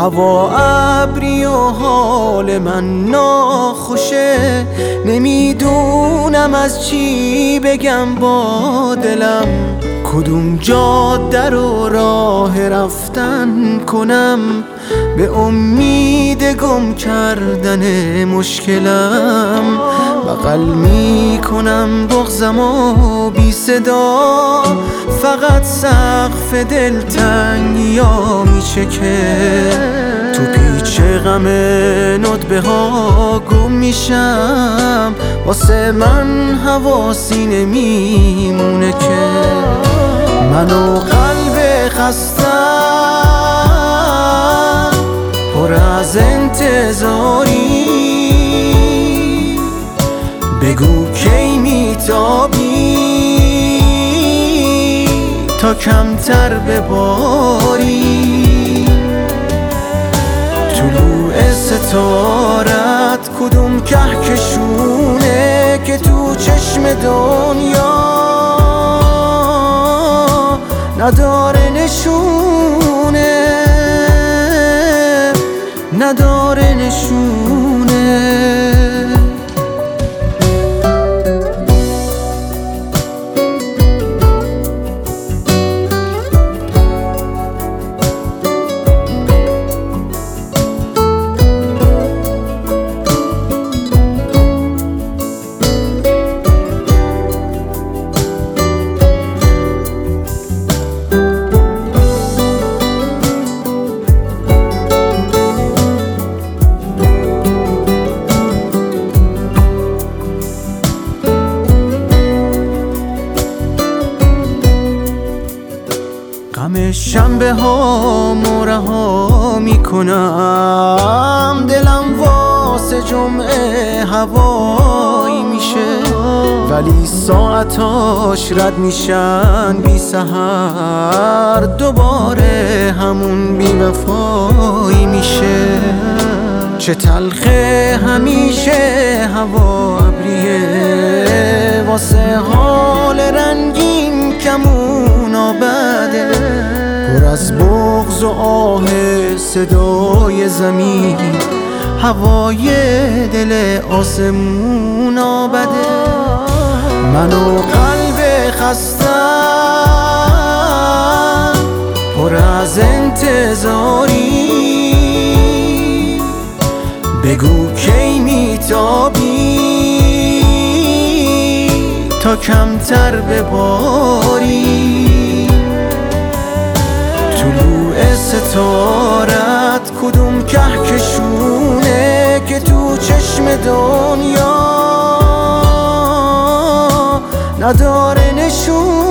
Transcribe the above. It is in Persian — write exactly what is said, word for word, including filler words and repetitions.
هوا ابری و حال من ناخوشه، نمیدونم از چی بگم با دلم، کدوم جاده رو راه رفتن کنم، به امید گم کردن مشکلم. بغل میکنم بغضم و بی صدا، فقط سقف دلتنگیا میچکه، تو پیچ غم ندبه ها گم میشم، واسه من حواسی نمیمونه که من و قلب خستم پر از انتظاری، بگو کی میتابی تا کمتر بباری. طلوع ستارت کدوم کهکشونه که تو چشم دنیا نداره نشونه، نداره نشونه. غم شنبه ها مرها میکنم، دلم واسه جمعه هوایی میشه، ولی ساعتاش رد میشن بی سحر، دوباره همون بی وفایی میشه. چه تلخه همیشه هوا ابریه، واسه حال رنگین کمون آبده، پر از بغض و آه صدای زمین، هوای دل آسمون آبده. من و قلب خستم پر از انتظاری، بگو کی میتابی تا کمتر بباری. طلوع ستارت کدوم کهکشونه که تو چشم دنیا نداره نشون